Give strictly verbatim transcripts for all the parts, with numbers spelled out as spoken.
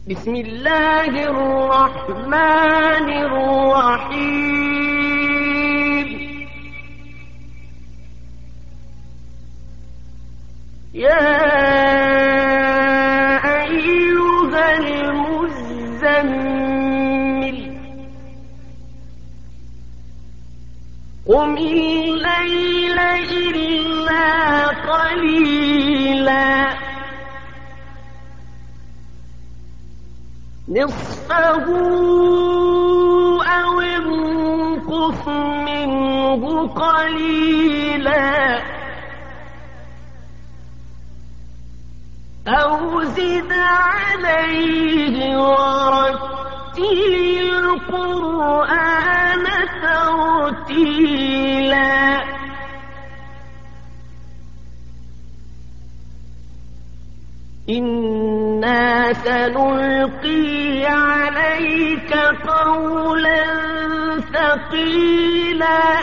بسم الله الرحمن الرحيم. يا أيها المزمل قم الليل إلا قليلا نصفه أو انقص منه قليلا أو زد عليه ورتل القرآن ترتيلا إنا سنلقي عليك قولا ثقيلا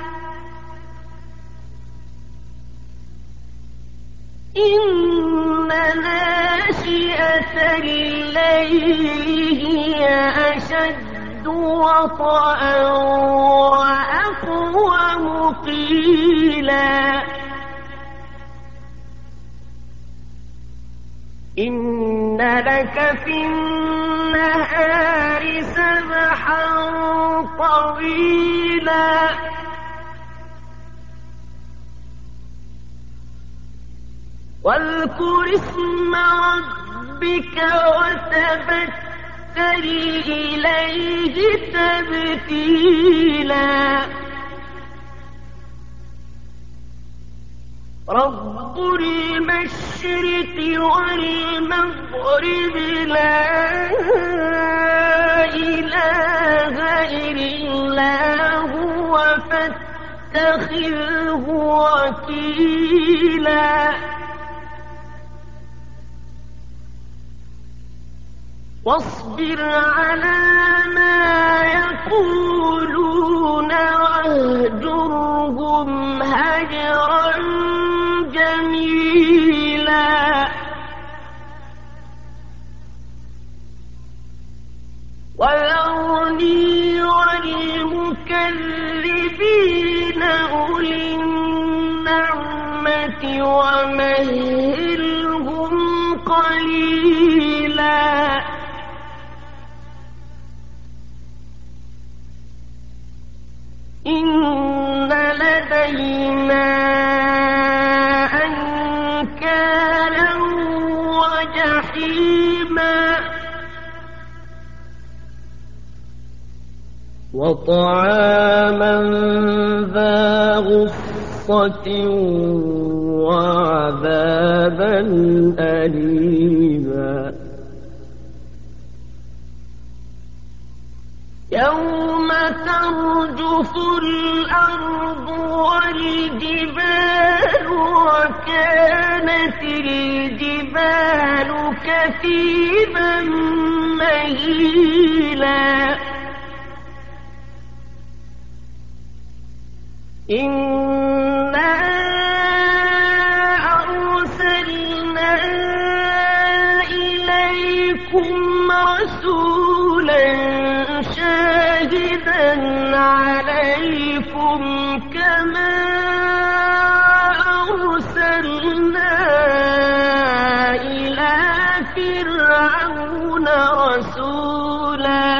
إن ناشئة الليل هي أشد وطئا وأقوم قيلا إن لك في النهار سبحا طويلا واذكر اسم ربك وتبتل إليه تبتيلا رب المشرق والمغرب لا إله إلا هو فاتخذه وكيلا واصبر على ما يقولون واهجرهم هجرا جميلا وذرني والمكذبين أولي النعمة ومهلهم قليلا إن لدينا أنكالا وجحيما وطعاما ذا غصة وعذابا أليما يوم ترجف الأرض والجبال وكانت الجبال كثيبا مهيلا إنا أرسلنا إليكم رسولا شاهدا عليكم كما أرسلنا إلى فرعون رسولا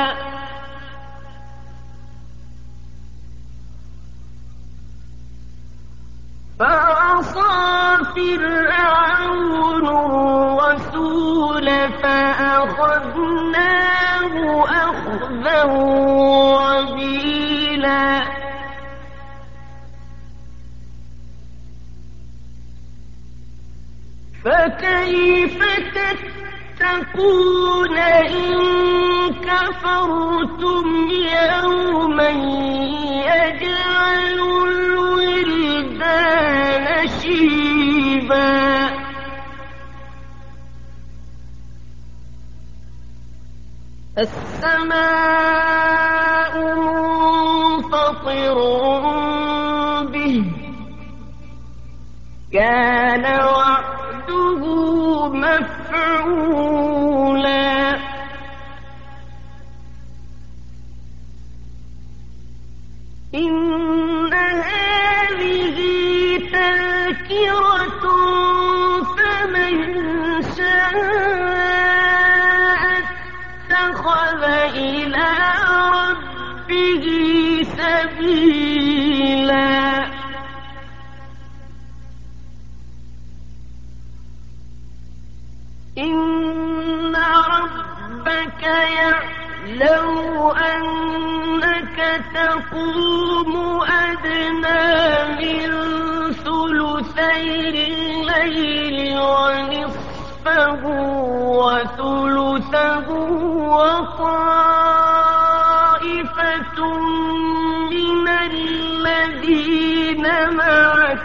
فعصى فرعون الرسول فأخذناه أخذا وبيلا فكيف تتقون إن كفرتم يوما يجعل الولدان شيبا السماء منفطر به كان وعده مفعولا ربك يعلم أنك تقوم أدنى من ثلثي الليل ونصفه وثلثه وطائفة من الذين معك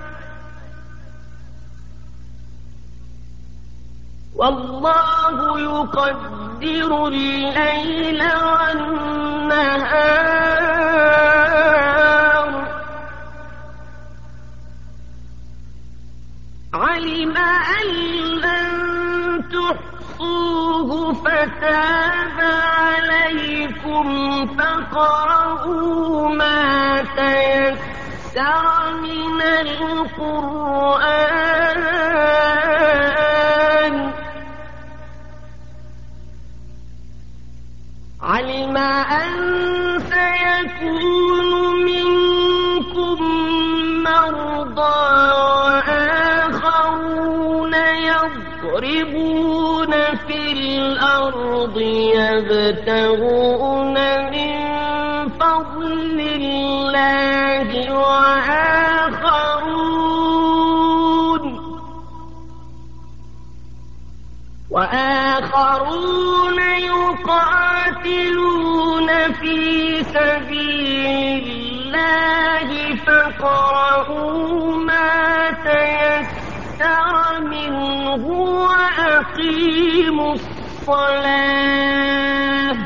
والله يقدر الليل والنهار علم أن لن تحصوه فتاب عليكم فاقرؤوا ما تيسر من القرآن علم أن سيكون منكم مرضى وآخرون يضربون في الأرض يبتغون من فضل الله وآخرون وآخرون يقاتلون في سبيل الله فاقرؤوا ما تيسر منه وأقيموا الصلاة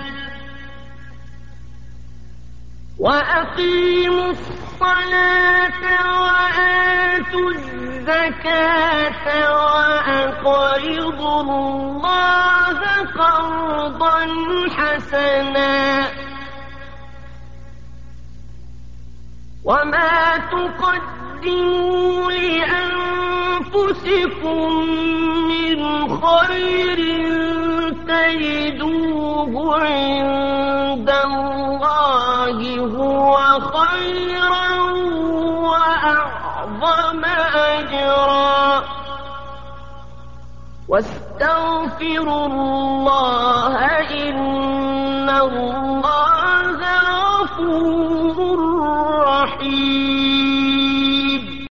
وأقيموا الصلاة وآتوا الزكاة وأقرضوا الله قرضا حسنا وما تقدموا لأنفسكم من خير تجدوه عند الله هو خيرا وأعظم أجرا واستغفروا الله إن الله